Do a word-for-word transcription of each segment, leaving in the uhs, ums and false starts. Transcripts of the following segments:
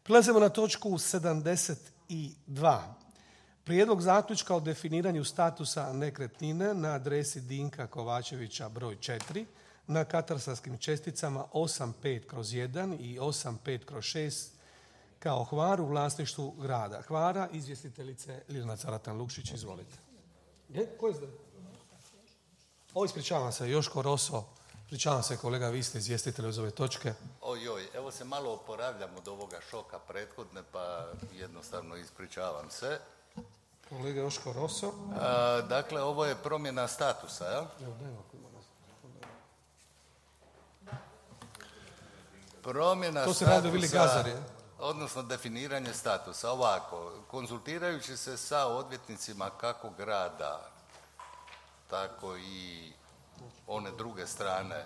Prelazimo na točku sedamdeset dva. Prijedlog zaključka o definiranju statusa nekretnine na adresi Dinka Kovačevića broj četiri na katastarskim česticama osam pet kroz jedan i osam pet kroz šest kao Hvar u vlasništvu grada Hvara. Izvjestiteljice Ljiljana Caratan-Lukšić, izvolite. Je? Ko je zdaj? O, ispričavam se, Joško Roso. Ispričavam se, kolega, vi ste izvjestitelj uz ove točke. Ojoj, evo se malo oporavljam od ovoga šoka prethodne, pa jednostavno ispričavam se. Kolega Joško Roso. A, dakle, ovo je promjena statusa, ja? Promjena to se radi o Vili Gazari, odnosno definiranje statusa. Ovako, konzultirajući se sa odvjetnicima kako grada, tako i one druge strane,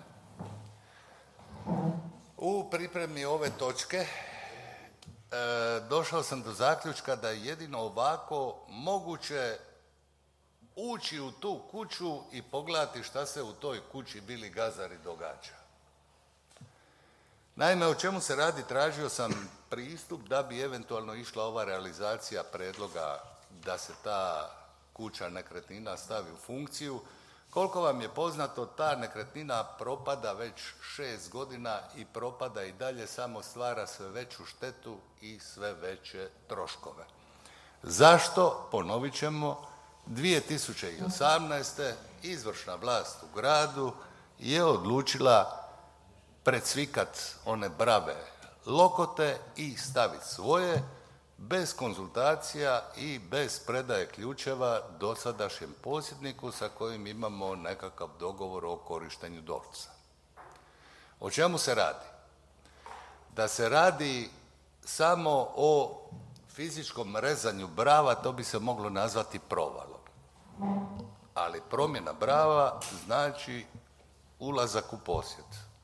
u pripremi ove točke e, došao sam do zaključka da je jedino ovako moguće ući u tu kuću i pogledati šta se u toj kući Vili Gazari događa. Naime, o čemu se radi, tražio sam pristup da bi eventualno išla ova realizacija predloga da se ta kuća nekretnina stavi u funkciju. Koliko vam je poznato, ta nekretnina propada već šest godina i propada i dalje, samo stvara sve veću štetu i sve veće troškove. Zašto? Ponovit ćemo, dvije tisuće osamnaeste. izvršna vlast u gradu je odlučila predsvikat one brave lokote i staviti svoje, bez konzultacija i bez predaje ključeva dosadašnjem posjedniku sa kojim imamo nekakav dogovor o korištenju Dolca. O čemu se radi? Da se radi samo o fizičkom rezanju brava, to bi se moglo nazvati provalom. Ali promjena brava znači ulazak u posjed.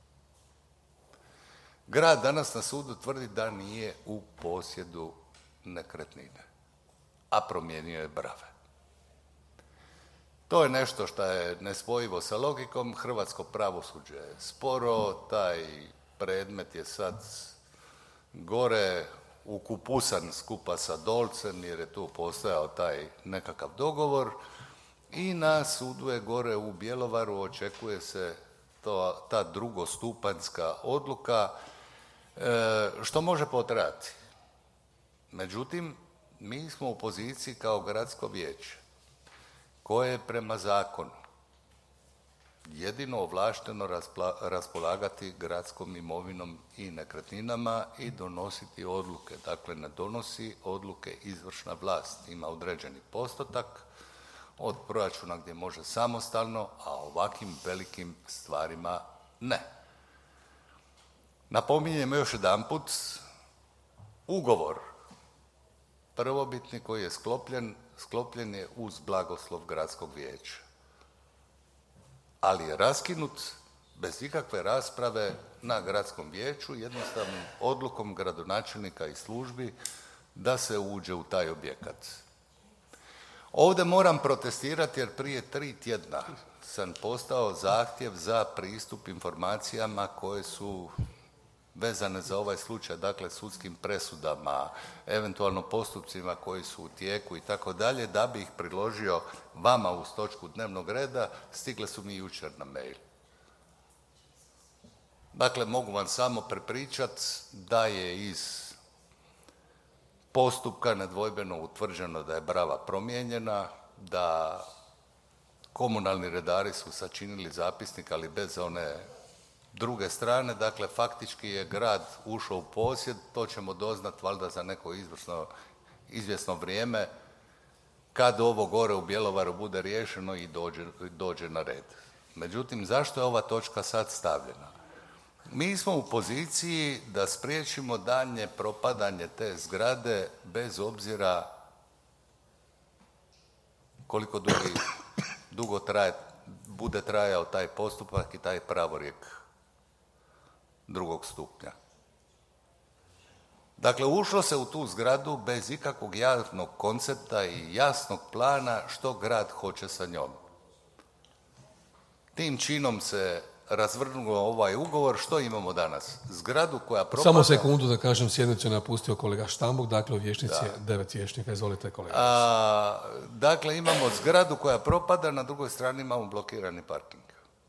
Grad danas na sudu tvrdi da nije u posjedu nekretnine, a promijenio je brave. To je nešto što je nespojivo sa logikom. Hrvatsko pravosuđe je sporo, taj predmet je sad gore ukupusan skupa sa Dolcem jer je tu postojao taj nekakav dogovor i na sudu je gore u Bjelovaru očekuje se to, ta drugostupanjska odluka, e, što može potrajati. Međutim, mi smo u poziciji kao gradsko vijeće koje je prema zakonu jedino ovlašteno raspla, raspolagati gradskom imovinom i nekretninama i donositi odluke. Dakle, ne donosi odluke izvršna vlast, ima određeni postotak od proračuna gdje može samostalno, a ovakvim velikim stvarima ne. Napominjem još jedanput, ugovor prvobitni koji je sklopljen, sklopljen je uz blagoslov gradskog vijeća. Ali je raskinut bez ikakve rasprave na gradskom vijeću, jednostavnom odlukom gradonačelnika i službi da se uđe u taj objekat. Ovdje moram protestirati jer prije tri tjedna sam postao zahtjev za pristup informacijama koje su vezane za ovaj slučaj, dakle sudskim presudama, eventualno postupcima koji su u tijeku i tako dalje, da bi ih priložio vama uz točku dnevnog reda, stigle su mi jučer na mail. Dakle, mogu vam samo prepričati da je iz postupka nedvojbeno utvrđeno da je brava promijenjena, da komunalni redari su sačinili zapisnik, ali bez one druge strane, dakle faktički je grad ušao u posjed, to ćemo doznat valjda za neko izvrsno, izvjesno vrijeme kad ovo gore u Bjelovaru bude riješeno i dođe, dođe na red. Međutim, zašto je ova točka sad stavljena? Mi smo u poziciji da spriječimo daljnje propadanje te zgrade bez obzira koliko dugi, dugo traje, bude trajao taj postupak i taj pravorijek drugog stupnja. Dakle, ušlo se u tu zgradu bez ikakvog jasnog koncepta i jasnog plana što grad hoće sa njom. Tim činom se razvrgnulo ovaj ugovor, što imamo danas? Zgradu koja propada... Samo sekundu da kažem, sjednicu je napustio kolega Štambuk, dakle u vijećnici je devet vijećnika. Izvolite kolega. A, dakle, imamo zgradu koja propada, na drugoj strani imamo blokirani parking.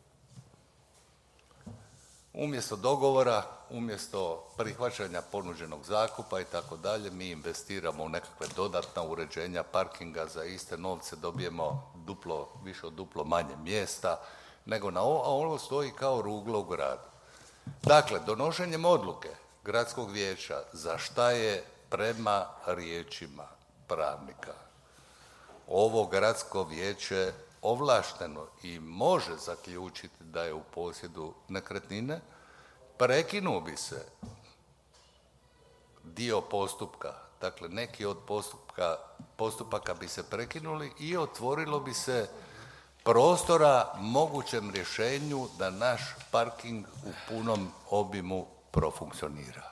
Umjesto dogovora, umjesto prihvaćanja ponuđenog zakupa i tako dalje, mi investiramo u nekakve dodatna uređenja parkinga, za iste novce dobijemo duplo, više od duplo manje mjesta, nego na ovo, a ovo stoji kao ruglo u gradu. Dakle, donošenjem odluke gradskog vijeća, za šta je prema riječima pravnika ovo gradsko vijeće ovlašteno i može zaključiti da je u posjedu nekretnine, prekinuo bi se dio postupka, dakle neki od postupka, postupaka bi se prekinuli i otvorilo bi se prostora mogućem rješenju da naš parking u punom obimu profunkcionira.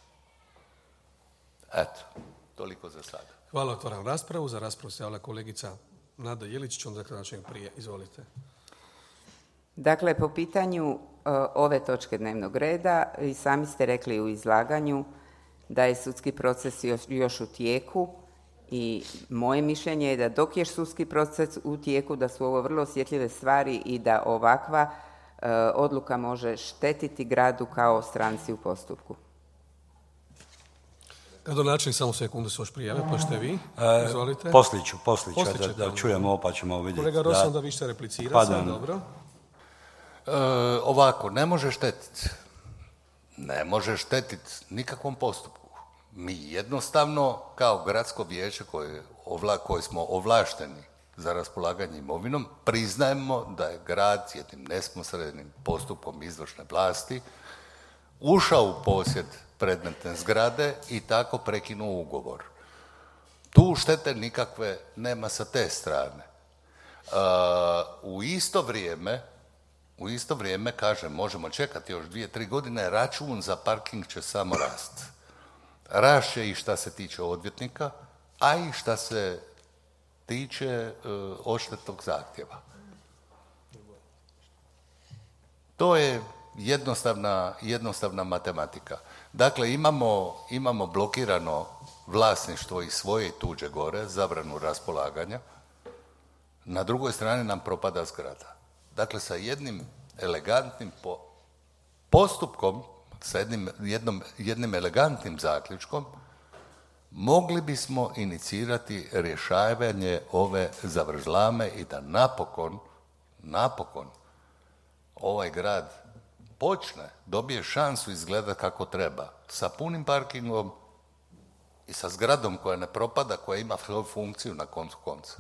Eto, toliko za sada. Hvala, otvaram raspravu. Za raspravu se javila kolegica Nada Jeličić, onda gradonačelnik prije. Izvolite. Dakle, po pitanju uh, ove točke dnevnog reda, i sami ste rekli u izlaganju da je sudski proces još, još u tijeku i moje mišljenje je da dok je sudski proces u tijeku, da su ovo vrlo osjetljive stvari i da ovakva uh, odluka može štetiti gradu kao stranci u postupku. Gradonačelnik, samo sekundu se još prijave, pa ste vi. Izvolite. E, posliću, posliću, da, da čujemo ovo pa ćemo vidjeti. Kolega Rosa, onda vi ćete replicirati, sad, dobro. E, ovako, ne može štetiti. Ne može štetiti nikakvom postupku. Mi jednostavno, kao gradsko vijeće koje, ovla, koje smo ovlašteni za raspolaganje imovinom, priznajemo da je grad jednim nesmosrednim postupkom izvršne vlasti ušao u posjed predmetne zgrade i tako prekinuo ugovor. Tu štete nikakve nema sa te strane. Uh, u isto vrijeme, u isto vrijeme, kažem, možemo čekati još dvije, tri godine, račun za parking će samo rast. Rašće i šta se tiče odvjetnika, a i šta se tiče uh, odštetnog zahtjeva. To je jednostavna, jednostavna matematika. Dakle, imamo, imamo blokirano vlasništvo i svoje i tuđe gore, zabranu raspolaganja. Na drugoj strani nam propada zgrada. Dakle, sa jednim elegantnim po, postupkom, sa jednim, jednom, jednim elegantnim zaključkom, mogli bismo inicirati rješavanje ove zavrzlame i da napokon, napokon, ovaj grad počne, dobije šansu izgleda kako treba, sa punim parkingom i sa zgradom koja ne propada, koja ima svoju funkciju na koncu konca.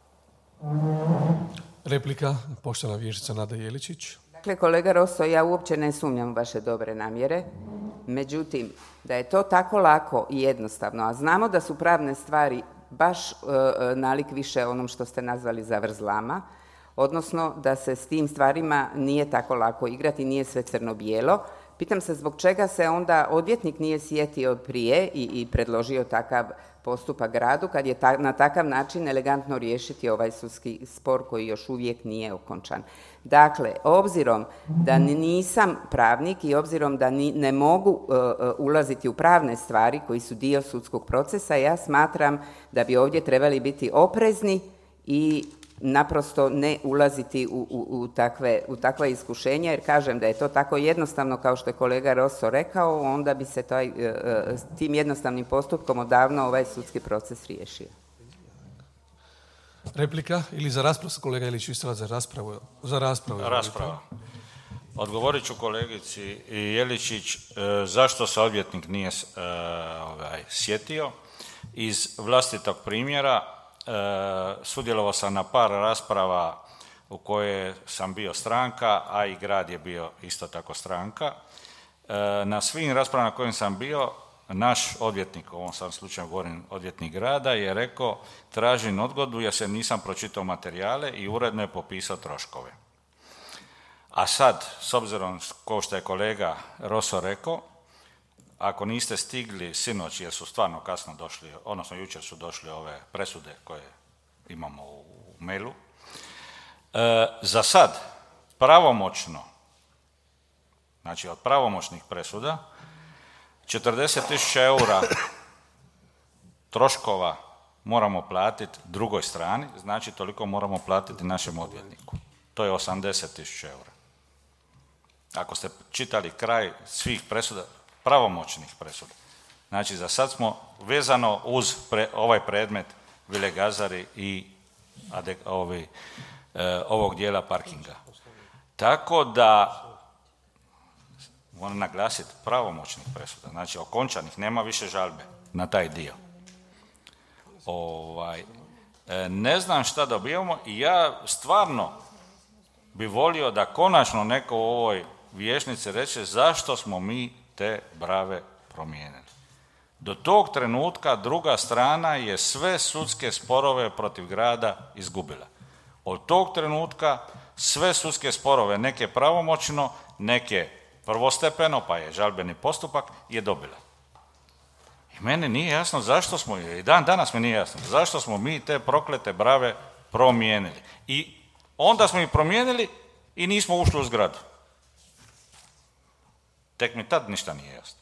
Replika, poštovana vijećnica Nada Jeličić. Dakle, kolega Rosso, ja uopće ne sumnjam u vaše dobre namjere, međutim, da je to tako lako i jednostavno, a znamo da su pravne stvari baš e, nalik više onom što ste nazvali zavrzlama, odnosno da se s tim stvarima nije tako lako igrati, nije sve crno-bijelo. Pitam se zbog čega se onda odvjetnik nije sjetio prije i, i predložio takav postupak gradu, kad je ta, na takav način elegantno riješiti ovaj sudski spor koji još uvijek nije okončan. Dakle, obzirom da nisam pravnik i obzirom da ni, ne mogu uh, ulaziti u pravne stvari koji su dio sudskog procesa, ja smatram da bi ovdje trebali biti oprezni i naprosto ne ulaziti u, u, u, takve, u takva iskušenja, jer kažem da je to tako jednostavno kao što je kolega Rosso rekao, onda bi se taj, tim jednostavnim postupkom odavno ovaj sudski proces riješio. Replika ili za raspravu, kolega Ilić, istala za raspravu? Za raspravu. Rasprava. Odgovorit ću kolegici Jeličić zašto se odvjetnik nije ovaj, sjetio. Iz vlastitog primjera E, sudjelovao sam na par rasprava u koje sam bio stranka, a i grad je bio isto tako stranka. E, na svim raspravama na kojim sam bio, naš odvjetnik, u ovom sam slučaju govorim odvjetnik grada, je rekao tražim odgodu jer se nisam pročitao materijale i uredno je popisao troškove. A sad, s obzirom kao što je kolega Rosso rekao, ako niste stigli sinoć, jer su stvarno kasno došli, odnosno jučer su došli ove presude koje imamo u mailu, e, za sad pravomoćno znači od pravomoćnih presuda, četrdeset tisuća eura troškova moramo platiti drugoj strani, znači toliko moramo platiti našem odvjetniku. To je osamdeset tisuća eura. Ako ste čitali kraj svih presuda, pravomoćnih presuda, znači za sad smo vezano uz pre, ovaj predmet Vile Gazari i adek, ovi, e, ovog dijela parkinga. Tako da, moram naglasiti, pravomoćnih presuda, znači okončanih, nema više žalbe na taj dio. Ovaj, e, ne znam šta dobijamo i ja stvarno bi volio da konačno neko u ovoj vijećnici reče zašto smo mi te brave promijenili. Do tog trenutka druga strana je sve sudske sporove protiv grada izgubila. Od tog trenutka sve sudske sporove, neke pravomoćno, neke prvostepeno, pa je žalbeni postupak, je dobila. I meni nije jasno zašto smo, i dan danas mi nije jasno, zašto smo mi te proklete brave promijenili. I onda smo ih promijenili i nismo ušli u zgradu. Tek mi tad ništa nije jasno.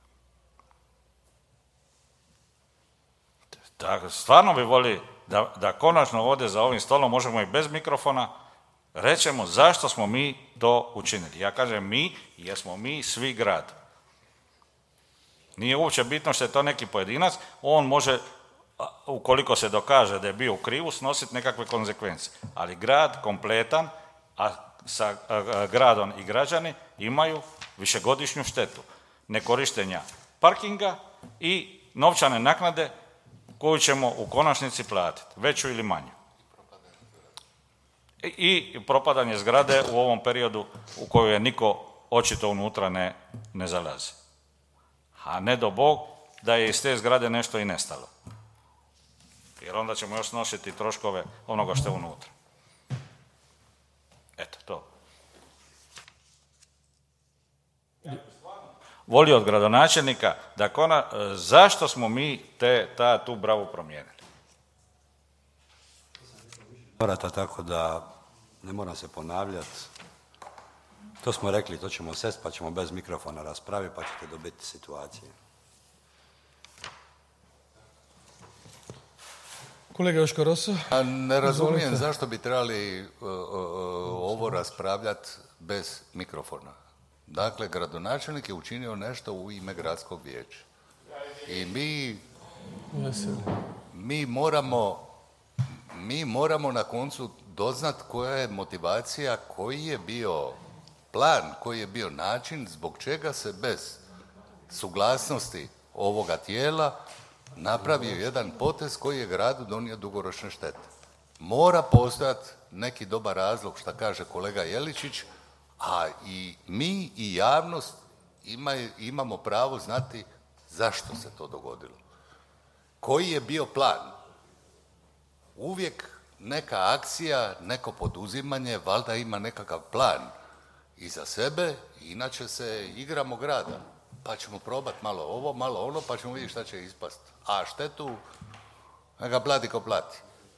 Tako, stvarno bi voli da, da konačno ovdje za ovim stolom možemo i bez mikrofona rećemo zašto smo mi to učinili. Ja kažem mi, jer smo mi svi grad. Nije uopće bitno što je to neki pojedinac, on može, ukoliko se dokaže da je bio u krivu, snositi nekakve konsekvence. Ali grad kompletan, a sa a, gradom i građani imaju višegodišnju štetu nekorištenja parkinga i novčane naknade koju ćemo u konačnici platiti, veću ili manju. I, i propadanje zgrade u ovom periodu u kojoj je niko očito unutra ne, ne zalazi. A ne do Bog da je iz te zgrade nešto i nestalo. Jer onda ćemo još nositi troškove onoga što je unutra. Eto, to. Volio od gradonačelnika da kona, zašto smo mi te, ta, tu bravu promijenili. Morate tako da ne moram se ponavljati. To smo rekli, to ćemo sest pa ćemo bez mikrofona raspraviti pa ćete dobiti situacije. Kolega Joško Roso. A ne razumijem izvolite. Zašto bi trebali uh, uh, ovo raspravljati bez mikrofona. Dakle, gradonačelnik je učinio nešto u ime gradskog vijeća. I mi, mi moramo mi moramo na koncu doznat koja je motivacija, koji je bio plan, koji je bio način, zbog čega se bez suglasnosti ovoga tijela napravio jedan potez koji je gradu donio dugoročne štete. Mora postojati neki dobar razlog, šta kaže kolega Jeličić, a i mi i javnost ima, imamo pravo znati zašto se to dogodilo. Koji je bio plan? Uvijek neka akcija, neko poduzimanje, valjda ima nekakav plan iza sebe, inače se igramo grada. Pa ćemo probati malo ovo, malo ono, pa ćemo vidjeti šta će ispast. A štetu, neka plati ko plati.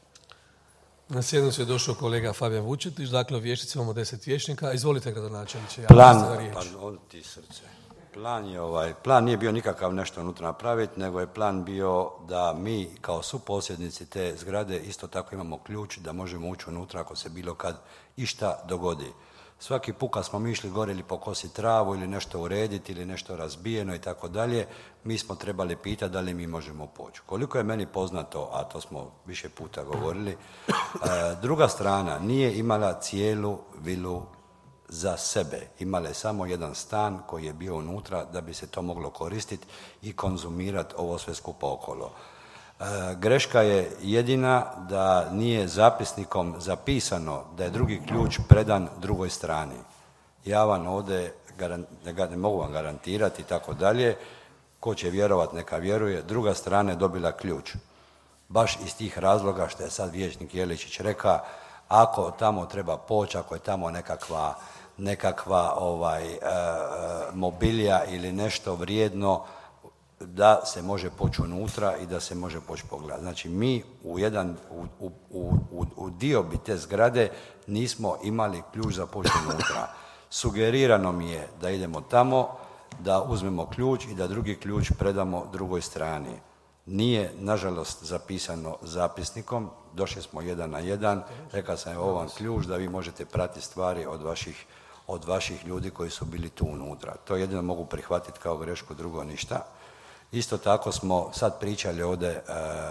Na sjednicu je došao kolega Fabijan Vučetić, dakle u vijećnici imamo deset vijećnika. Izvolite, gradonačelniče. Plan, pardon, ti srce. Plan je ovaj, plan nije bio nikakav nešto unutra napraviti, nego je plan bio da mi kao suposjednici te zgrade isto tako imamo ključ da možemo ući unutra ako se bilo kad išta dogodi. Svaki put kad smo mi išli gore ili pokositi travu ili nešto urediti ili nešto razbijeno i tako dalje, mi smo trebali pitati da li mi možemo poći. Koliko je meni poznato, a to smo više puta govorili, druga strana nije imala cijelu vilu za sebe. Imala je samo jedan stan koji je bio unutra da bi se to moglo koristiti i konzumirati ovo sve skupa okolo. Greška je jedina da nije zapisnikom zapisano da je drugi ključ predan drugoj strani. Ja vam ovdje ne, ne mogu vam garantirati i tako dalje. Ko će vjerovat neka vjeruje. Druga strana je dobila ključ. Baš iz tih razloga što je sad vijećnik Jeličić reka, ako tamo treba poći, ako je tamo nekakva, nekakva ovaj, e, mobilja ili nešto vrijedno, da se može poći unutra i da se može poći pogledati. Znači mi u jedan, u, u, u, u dio bi te zgrade nismo imali ključ za poći unutra. Sugerirano mi je da idemo tamo, da uzmemo ključ i da drugi ključ predamo drugoj strani. Nije, nažalost, zapisano zapisnikom, došli smo jedan na jedan, rekao sam ovo vam ključ da vi možete pratiti stvari od vaših, od vaših ljudi koji su bili tu unutra. To jedino mogu prihvatiti kao grešku, drugo ništa. Isto tako smo sad pričali ovdje e,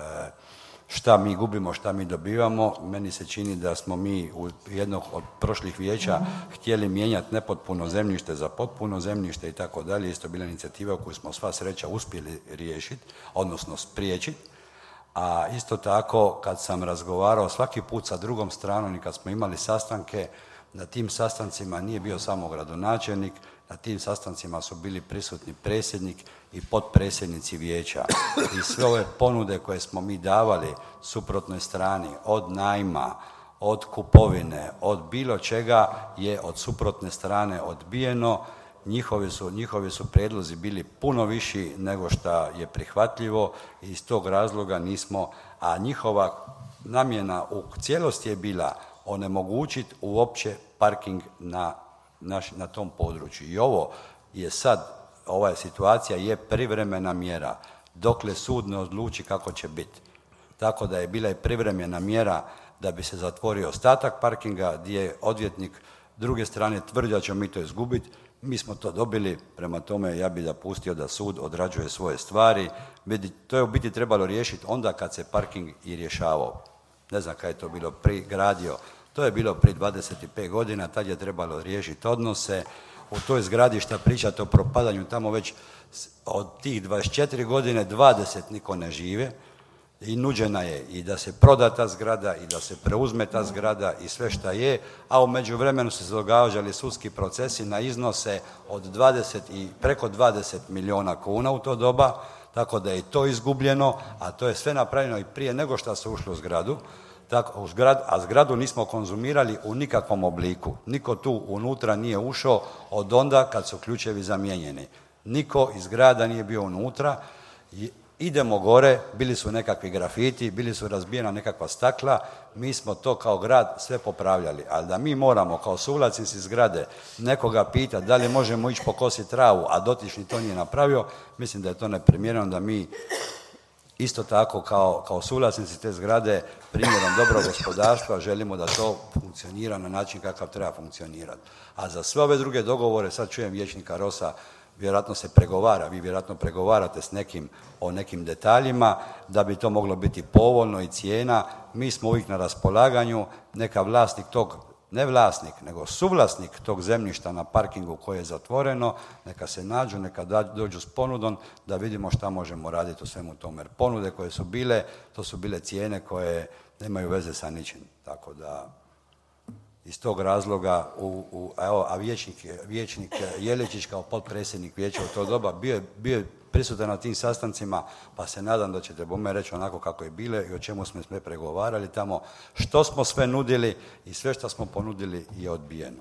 šta mi gubimo, šta mi dobivamo. Meni se čini da smo mi u jednog od prošlih vijeća htjeli mijenjati nepotpuno zemljište za potpuno zemljište i tako dalje. Isto bila inicijativa koju smo sva sreća uspjeli riješiti, odnosno spriječiti. A isto tako kad sam razgovarao svaki put sa drugom stranom i kad smo imali sastanke, na tim sastancima nije bio samo gradonačelnik, na tim sastancima su bili prisutni predsjednik i potpredsjednici vijeća. I sve ove ponude koje smo mi davali suprotnoj strani, od najma, od kupovine, od bilo čega je od suprotne strane odbijeno. Njihovi su, njihovi su prijedlozi bili puno viši nego što je prihvatljivo i iz tog razloga nismo, a njihova namjena u cijelosti je bila onemogućiti uopće parking na, naš, na tom području. I ovo je sad, ova situacija je privremena mjera, dokle sud ne odluči kako će biti. Tako da je bila i privremena mjera da bi se zatvorio ostatak parkinga, gdje je odvjetnik druge strane tvrdio da ćemo mi to izgubiti. Mi smo to dobili, prema tome ja bih dopustio da sud odrađuje svoje stvari. To je u biti trebalo riješiti onda kad se parking i rješavao. Ne znam kada je to bilo prigradio. To je bilo prije dvadeset pet godina, tad je trebalo riješiti odnose. U toj zgradi šta pričate o propadanju, tamo već od tih dvadeset četiri godine dvadeset niko ne žive i nuđena je i da se proda ta zgrada i da se preuzme ta zgrada i sve šta je, a u međuvremenu su se događali sudski procesi na iznose od dvadeset i preko dvadeset milijuna kuna u to doba, tako da je to izgubljeno, a to je sve napravljeno i prije nego što se ušlo u zgradu. Tako, u zgrad, a zgradu nismo konzumirali u nikakvom obliku. Niko tu unutra nije ušao od onda kad su ključevi zamijenjeni. Niko iz grada nije bio unutra. Idemo gore, bili su nekakvi grafiti, bili su razbijena nekakva stakla, mi smo to kao grad sve popravljali. Ali da mi moramo kao suvlasnici zgrade nekoga pitati da li možemo ići pokositi travu, a dotični to nije napravio, mislim da je to neprimjereno da mi isto tako kao, kao suvlasnici te zgrade primjerom dobrog gospodarstva želimo da to funkcionira na način kakav treba funkcionirati. A za sve ove druge dogovore, sad čujem vijećnika Rosa, vjerojatno se pregovara, vi vjerojatno pregovarate s nekim o nekim detaljima da bi to moglo biti povoljno i cijena. Mi smo uvijek na raspolaganju, neka vlasnik tog, ne vlasnik, nego suvlasnik tog zemljišta na parkingu koje je zatvoreno, neka se nađu, neka dođu s ponudom da vidimo šta možemo raditi u svemu tome. Jer ponude koje su bile, to su bile cijene koje nemaju veze sa ničim. Tako da iz tog razloga, u, u, evo, a vijećnik, vijećnik Jeličić kao potpredsjednik vijeća u to doba bio je, bio je prisutan na tim sastancima, pa se nadam da ćete bome reći onako kako je bile i o čemu smo sve pregovarali tamo, što smo sve nudili i sve što smo ponudili je odbijeno.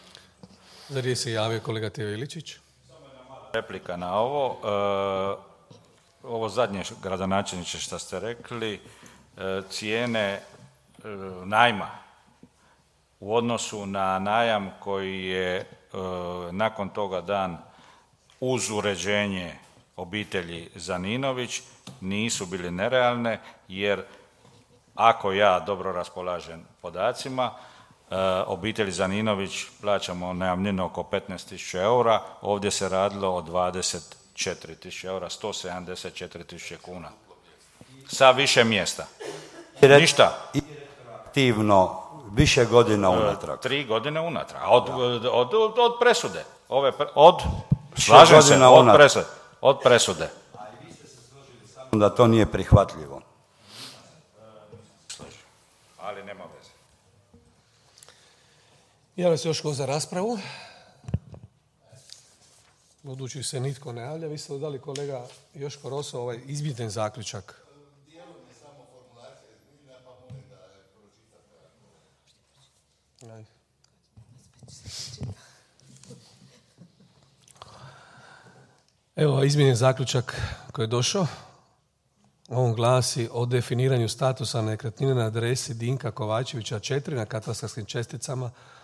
Za riječ se javio kolega Tejo Iličić. Replika na ovo. E, ovo zadnje gradonačelniče što ste rekli, e, cijene e, najma u odnosu na najam koji je e, nakon toga dan uz uređenje obitelji Zaninović nisu bili nerealne, jer ako ja dobro raspolažem podacima, e, obitelji Zaninović plaćamo najamninu oko petnaest tisuća eura, ovdje se radilo o dvadeset četiri tisuće eura, sto sedamdeset četiri tisuće kuna. Sa više mjesta. Ništa. Aktivno više godina unatrag. Tri godine unatrag. A od, od, od, od presude. Ove pre, od, slažem se, od presude. Od presude. A i vi ste se složili sa mnom da to nije prihvatljivo. Složim. Ali nema veze. Javlja se još ko za raspravu. Budući se nitko ne javlja, vi ste dali kolega Joško Roso ovaj izbiten zaključak. Evo, izmijenjen zaključak koji je došao. On glasi o definiranju statusa nekretnine na adresi Dinka Kovačevića četiri na katastarskim česticama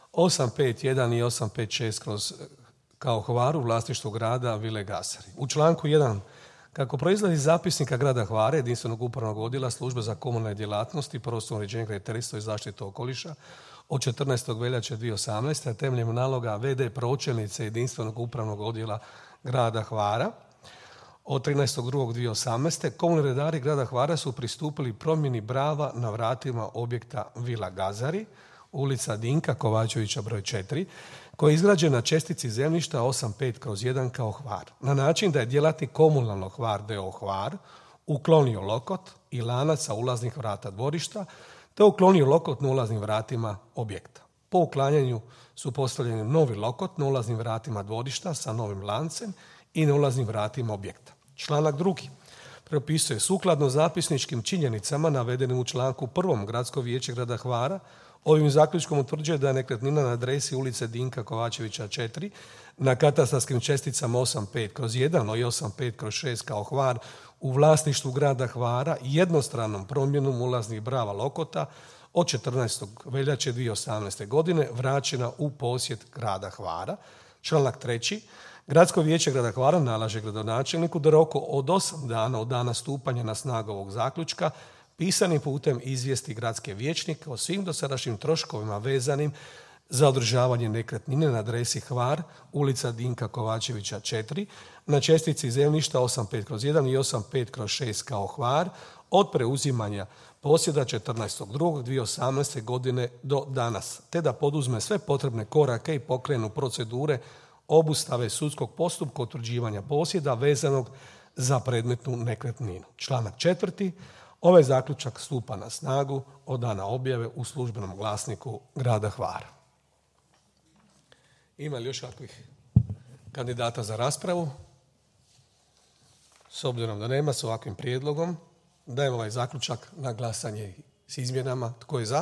osam pet jedan i osam pet šest kroz kao Hvaru, vlasništvo grada Vile Gasari. U članku jedan, kako proizlazi iz zapisnika grada Hvara, jedinstvenog upravnog odjela službe za komunalne djelatnosti, prostorno uređenje, graditeljstvo i zaštitu okoliša, od četrnaestog veljače dvije tisuće osamnaeste. temeljem naloga ve de pročelnice jedinstvenog upravnog odjela grada Hvara, od trinaestog drugog dvije tisuće osamnaeste. komunalni redari grada Hvara su pristupili promjeni brava na vratima objekta Vila Gazari, ulica Dinka Kovačevića broj četiri, koja je izgrađena na čestici zemljišta osam pet kroz jedan kao Hvar, na način da je djelatnik komunalnog Hvar d o o Hvar uklonio lokot i lanac sa ulaznih vrata dvorišta, te uklonio lokot na ulaznim vratima objekta. Po uklanjanju su postavljeni novi lokot na ulaznim vratima dvorišta sa novim lancem i na ulaznim vratima objekta. Članak drugi. Propisuje sukladno zapisničkim činjenicama navedenim u članku prvom Gradsko vijeće grada Hvara ovim zaključkom utvrđuje da je nekretnina na adresi ulice Dinka Kovačevića četiri na katastarskim česticama osam pet kroz jedan i osam pet kroz šest kao Hvar u vlasništvu grada Hvara jednostranom promjenom ulaznih brava lokota od četrnaestog veljače dvije tisuće osamnaeste. godine vraćena u posjed grada Hvara. Članak treći. Gradsko vijeće grada Hvara nalaže gradonačelniku da roku od osam dana od dana stupanja na snagu ovog zaključka pisanim putem izvijesti gradske vijećnike o svim dosadašnjim troškovima vezanim za održavanje nekretnine na adresi Hvar, ulica Dinka Kovačevića četiri, na čestici zemljišta osam pet kroz jedan i osam pet kroz šest kao Hvar, od preuzimanja posjeda četrnaestog drugog dvije tisuće osamnaeste. godine do danas, te da poduzme sve potrebne korake i pokrenu procedure obustave sudskog postupka utvrđivanja posjeda vezanog za predmetnu nekretninu. Članak četvrti. Ovaj zaključak stupa na snagu od dana objave u službenom glasniku grada Hvara. Ima li još kakvih kandidata za raspravu? S obzirom da nema, s ovakvim prijedlogom dajem ovaj zaključak na glasanje s izmjenama. Tko je za?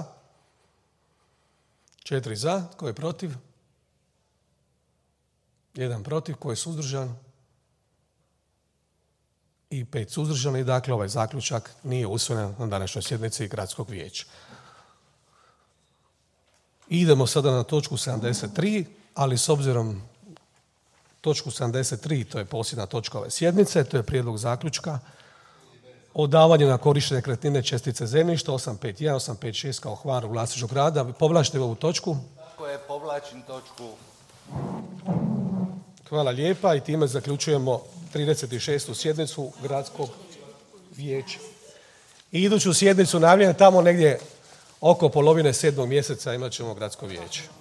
Četiri za. Tko je protiv? Jedan protiv. Tko je suzdržan? I pet suzdržanih. Dakle, ovaj zaključak nije usvojen na današnjoj sjednici Gradskog vijeća. Idemo sada na točku sedamdeset tri, ali s obzirom točku sedamdeset tri, to je posljedna točka ove sjednice, to je prijedlog zaključka o davanju na korištenje nekretnine čestice zemljišta osam pet jedan, osam pet šest kao Hvar u vlasništvu grada. Povlačite ovu točku. Tako je, povlačim točku. Hvala lijepa i time zaključujemo trideset šestu sjednicu Gradskog vijeća. I iduću sjednicu najavljujem tamo negdje oko polovine sedmog mjeseca imat ćemo Gradsko vijeće.